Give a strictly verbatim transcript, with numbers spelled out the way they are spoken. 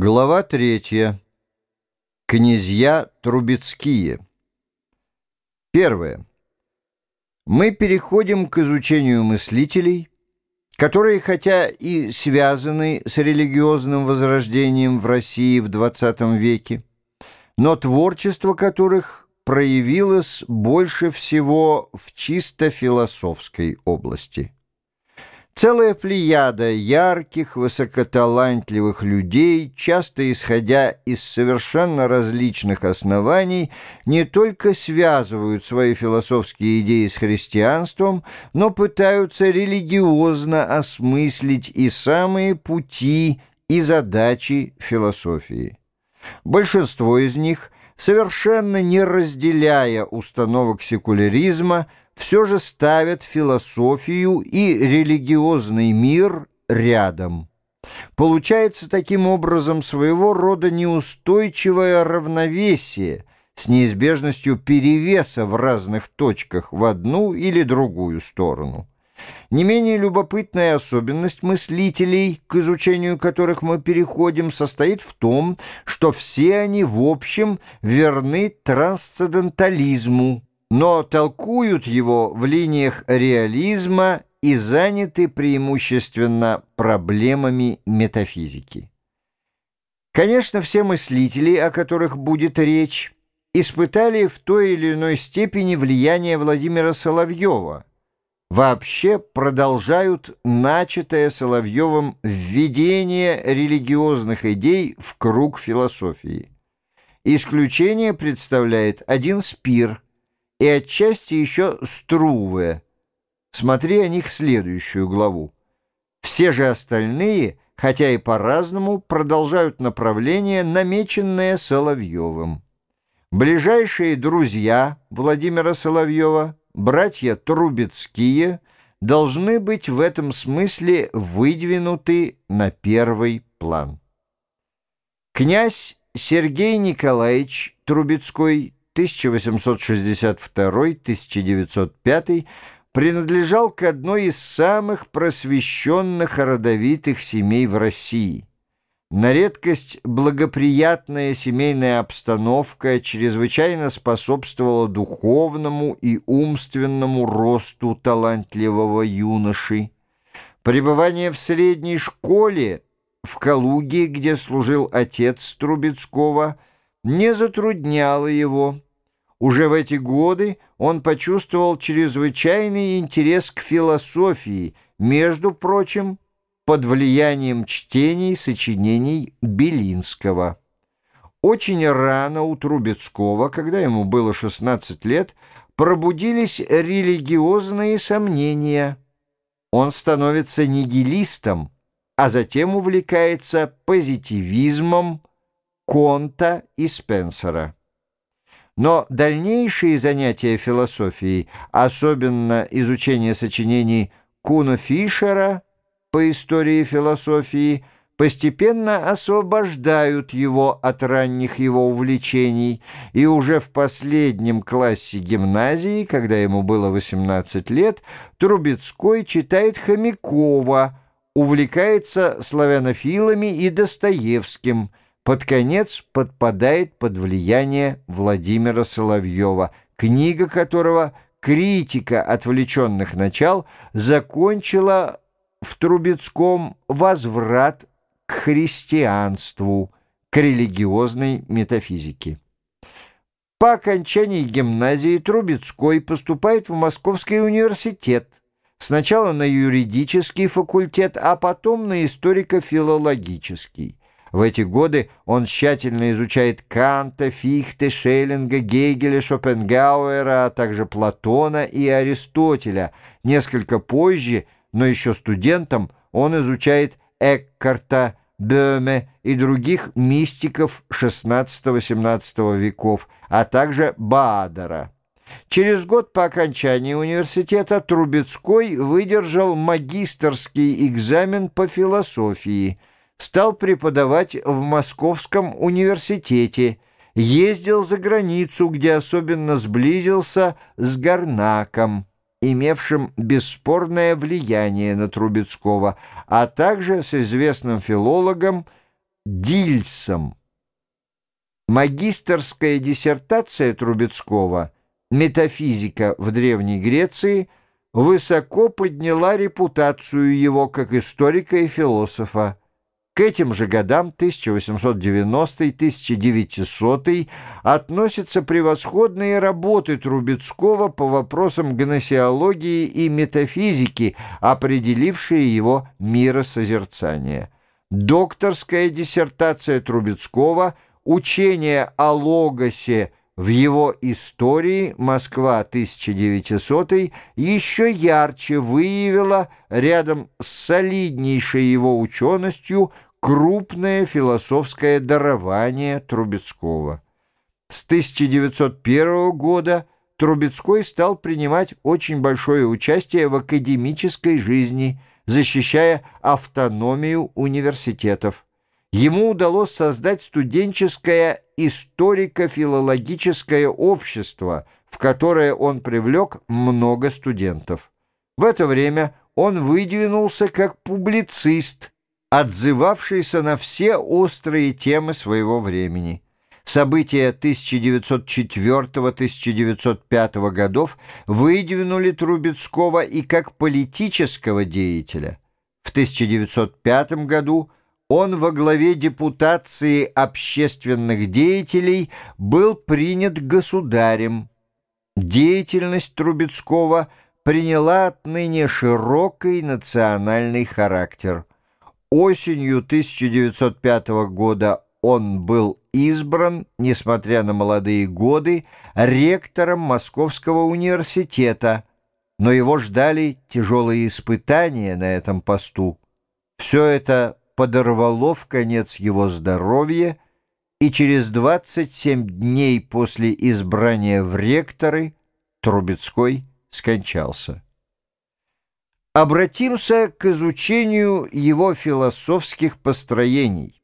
Глава третья. Князья Трубецкие. Первое. Мы переходим к изучению мыслителей, которые, хотя и связаны с религиозным возрождением в России в двадцатом веке, но творчество которых проявилось больше всего в чисто философской области. Целая плеяда ярких, высокоталантливых людей, часто исходя из совершенно различных оснований, не только связывают свои философские идеи с христианством, но пытаются религиозно осмыслить и самые пути и задачи философии. Большинство из них, совершенно не разделяя установок секуляризма, все же ставят философию и религиозный мир рядом. Получается таким образом своего рода неустойчивое равновесие с неизбежностью перевеса в разных точках в одну или другую сторону. Не менее любопытная особенность мыслителей, к изучению которых мы переходим, состоит в том, что все они в общем верны трансцендентализму, но толкуют его в линиях реализма и заняты преимущественно проблемами метафизики. Конечно, все мыслители, о которых будет речь, испытали в той или иной степени влияние Владимира Соловьева, вообще продолжают начатое Соловьевым введение религиозных идей в круг философии. Исключение представляет один Спир и отчасти еще Струве. Смотри о них следующую главу. Все же остальные, хотя и по-разному, продолжают направление, намеченное Соловьевым. Ближайшие друзья Владимира Соловьева, братья Трубецкие, должны быть в этом смысле выдвинуты на первый план. Князь Сергей Николаевич Трубецкой тысяча восемьсот шестьдесят второй — тысяча девятьсот пятый принадлежал к одной из самых просвещенных и родовитых семей в России. На редкость благоприятная семейная обстановка чрезвычайно способствовала духовному и умственному росту талантливого юноши. Пребывание в средней школе в Калуге, где служил отец Трубецкого, не затрудняло его. Уже в эти годы он почувствовал чрезвычайный интерес к философии, между прочим, под влиянием чтений сочинений Белинского. Очень рано у Трубецкого, когда ему было шестнадцать лет, пробудились религиозные сомнения. Он становится нигилистом, а затем увлекается позитивизмом Конта и Спенсера. Но дальнейшие занятия философией, особенно изучение сочинений Куно Фишера по истории философии, постепенно освобождают его от ранних его увлечений, и уже в последнем классе гимназии, когда ему было восемнадцать лет, Трубецкой читает Хомякова, увлекается славянофилами и Достоевским, под конец подпадает под влияние Владимира Соловьева, книга которого «Критика отвлеченных начал» закончила в Трубецком возврат к христианству, к религиозной метафизике. По окончании гимназии Трубецкой поступает в Московский университет, сначала на юридический факультет, а потом на историко-филологический. В эти годы он тщательно изучает Канта, Фихте, Шеллинга, Гегеля, Шопенгауэра, а также Платона и Аристотеля. Несколько позже, но еще студентом, он изучает Эккарта, Бöhme и других мистиков шестнадцатого-семнадцатого веков, а также Баадера. Через год по окончании университета Трубецкой выдержал магистерский экзамен по философии, стал преподавать в Московском университете, ездил за границу, где особенно сблизился с Гарнаком, имевшим бесспорное влияние на Трубецкого, а также с известным филологом Дильсом. Магистерская диссертация Трубецкого «Метафизика в Древней Греции» высоко подняла репутацию его как историка и философа. К этим же годам, тысяча восемьсот девяностый — тысяча девятисотый, относятся превосходные работы Трубецкого по вопросам гносеологии и метафизики, определившие его миросозерцание. Докторская диссертация Трубецкого «Учение о логосе в его истории. Москва, тысяча девятисотый» еще ярче выявила рядом с солиднейшей его ученостью крупное философское дарование Трубецкого. С тысяча девятьсот первого года Трубецкой стал принимать очень большое участие в академической жизни, защищая автономию университетов. Ему удалось создать студенческое историко-филологическое общество, в которое он привлек много студентов. В это время он выдвинулся как публицист, отзывавшийся на все острые темы своего времени. События тысяча девятьсот четвёртого — тысяча девятьсот пятого годов выдвинули Трубецкого и как политического деятеля. В тысяча девятьсот пятом году он во главе депутации общественных деятелей был принят государем. Деятельность Трубецкого приняла отныне широкий национальный характер. Осенью тысяча девятьсот пятого года он был избран, несмотря на молодые годы, ректором Московского университета, но его ждали тяжелые испытания на этом посту. Все это подорвало вконец его здоровье, и через двадцать семь дней после избрания в ректоры Трубецкой скончался. Обратимся к изучению его философских построений.